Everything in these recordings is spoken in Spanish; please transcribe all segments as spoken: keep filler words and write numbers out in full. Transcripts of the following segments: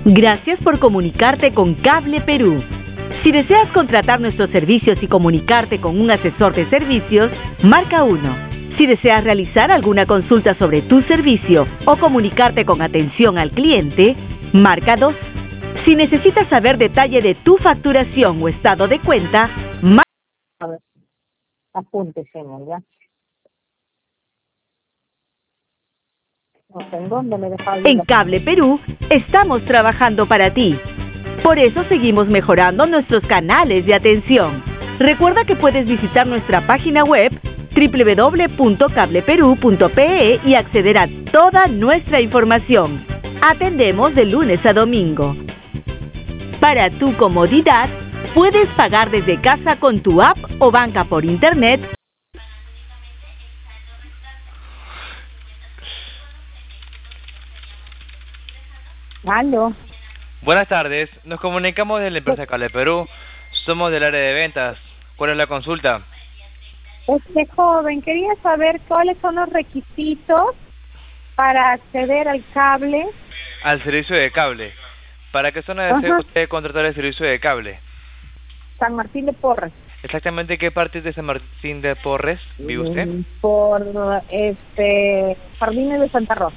Gracias por comunicarte con Cable Perú. Si deseas contratar nuestros servicios y comunicarte con un asesor de servicios, marca uno. Si deseas realizar alguna consulta sobre tu servicio o comunicarte con atención al cliente, marca dos. Si necesitas saber detalle de tu facturación o estado de cuenta, marca... A ver, apúntese, ¿ya? No sé en dónde me dejaba En Cable Perú, estamos trabajando para ti. Por eso seguimos mejorando nuestros canales de atención. Recuerda que puedes visitar nuestra página web doble u doble u doble u punto cable perú punto pe e y acceder a toda nuestra información. Atendemos de lunes a domingo. Para tu comodidad, puedes pagar desde casa con tu app o banca por internet. ¿Aló? Buenas tardes, nos comunicamos de la empresa Cable Perú, somos del área de ventas. ¿Cuál es la consulta? Este joven, quería saber cuáles son los requisitos para acceder al cable. Al servicio de cable. ¿Para qué zona desea usted contratar el servicio de cable? San Martín de Porres. ¿Exactamente qué parte de San Martín de Porres vive usted? Por este Jardines de Santa Rosa.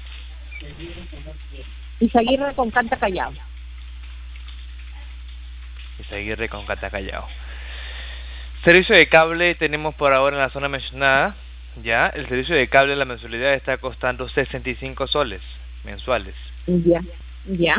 Izaguirre con Canta Callao. Izaguirre con Canta Callao. Servicio de cable tenemos por ahora en la zona mencionada. Ya, el servicio de cable, la mensualidad está costando sesenta y cinco soles mensuales. Ya, ya.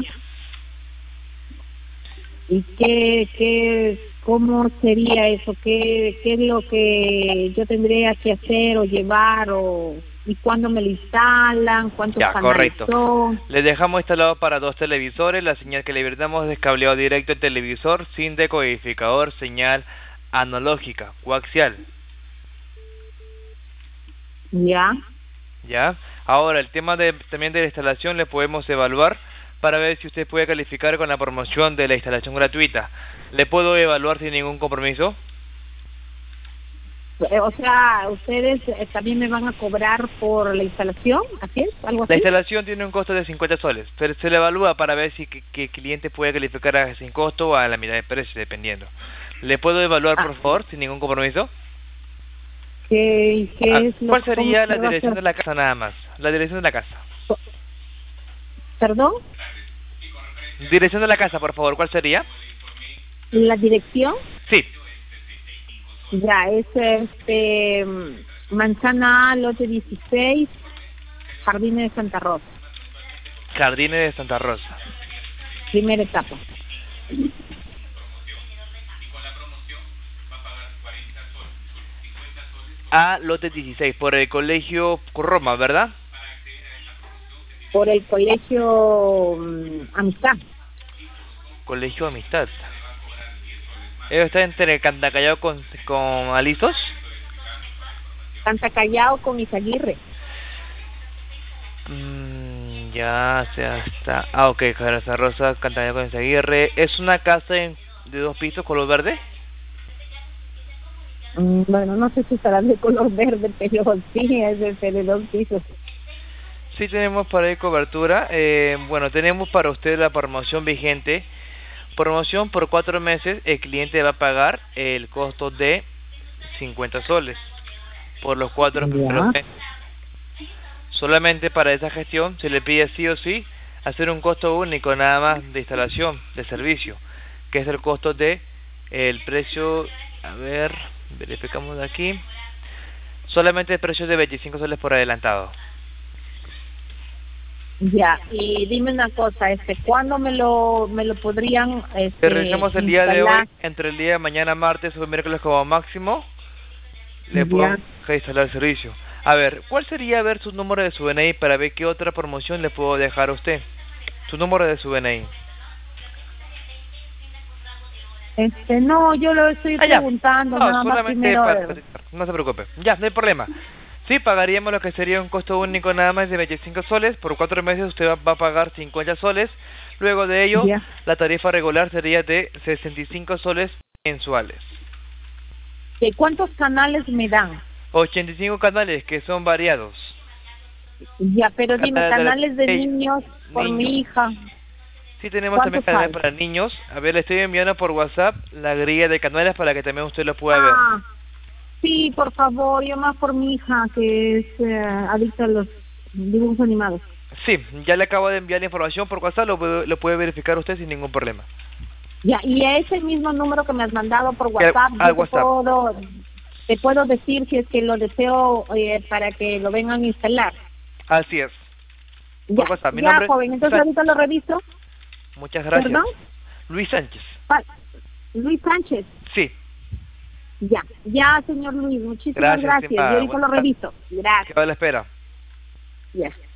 ¿Y qué, qué, cómo sería eso? ¿Qué, qué es lo que yo tendría que hacer o llevar o y cuándo me lo instalan? ¿Cuántos ya, canales correcto. son? Le dejamos instalado para dos televisores. La señal que le brindamos es cableado directo al televisor sin decodificador, señal analógica, coaxial. Ya. Ya. Ahora, el tema de también de la instalación le podemos evaluar para ver si usted puede calificar con la promoción de la instalación gratuita. ¿Le puedo evaluar sin ningún compromiso? O sea, ¿ustedes eh, también me van a cobrar por la instalación? ¿Así es? ¿Algo así? La instalación tiene un costo de cincuenta soles, pero se le evalúa para ver si que, que el cliente puede calificar a sin costo o a la mitad de precio, dependiendo. ¿Le puedo evaluar, ah. por favor, sin ningún compromiso? ¿Qué, qué Ah, es lo, ¿Cuál sería la se va a dirección hacer? de la casa nada más? La dirección de la casa. ¿Perdón? Dirección de la casa, por favor, ¿cuál sería? ¿La dirección? Sí. Ya, es este Manzana A, lote dieciséis, Jardines de Santa Rosa. Jardines de Santa Rosa. Primera etapa. A, lote dieciséis, por el colegio Roma, ¿verdad? Por el colegio um, Amistad. Colegio Amistad. ¿Ellos están entre Cantacallao con, con Alisos? Santa Callao con Izaguirre. Mm, ya, o sea, está... Ah, ok, Santa Rosa, Cantacallao con Izaguirre. ¿Es una casa en, de dos pisos, color verde? Mm, bueno, no sé si estará de color verde, pero sí, es de, de dos pisos. Sí, tenemos para ahí cobertura. Eh, bueno, tenemos para usted la promoción vigente. Promoción por cuatro meses, el cliente va a pagar el costo de cincuenta soles por los cuatro primeros meses. Solamente para esa gestión se le pide sí o sí hacer un costo único nada más de instalación, de servicio, que es el costo de el precio, a ver, verificamos de aquí, solamente el precio de veinticinco soles por adelantado. Ya, y dime una cosa, este, ¿cuándo me lo me lo podrían este, Te revisamos el día de hoy, instalar? entre el día de mañana, martes o miércoles como máximo, le puedo instalar el servicio. A ver, ¿cuál sería a ver su número de su D N I para ver qué otra promoción le puedo dejar a usted? Su número de su D N I. Este, no, yo lo estoy Ah, ya. preguntando, No, nada más solamente primero. para verificar. No se preocupe. Ya, no hay problema. Sí, pagaríamos lo que sería un costo único nada más de veinticinco soles. Por cuatro meses usted va, va a pagar cincuenta soles. Luego de ello, Ya. la tarifa regular sería de sesenta y cinco soles mensuales. ¿De cuántos canales me dan? ochenta y cinco canales que son variados. Ya, pero dime, Canales de- canales de eh, niños por niños. mi hija. Sí, tenemos también ¿Cuántos canales hay? para niños. A ver, le estoy enviando por WhatsApp la grilla de canales para que también usted lo pueda ver. Ah, sí, por favor, yo más por mi hija que es eh, adicta a los dibujos animados. Sí, ya le acabo de enviar la información por WhatsApp, lo, puede- lo puede verificar usted sin ningún problema. Ya, y a ese mismo número que me has mandado por WhatsApp, al yo te WhatsApp. puedo, te puedo decir si es que lo deseo eh, para que lo vengan a instalar. Así es. Ya, Por WhatsApp. Mi ya, nombre joven, entonces Sánchez. ahorita lo reviso. Muchas gracias. ¿Perdón? Luis Sánchez. Pa- Luis Sánchez. Sí. Ya, ya, señor Luis, muchísimas Gracias, gracias. estimada. Yo ahorita lo Buenas tardes. reviso. Gracias. Quedo a la espera. Ya.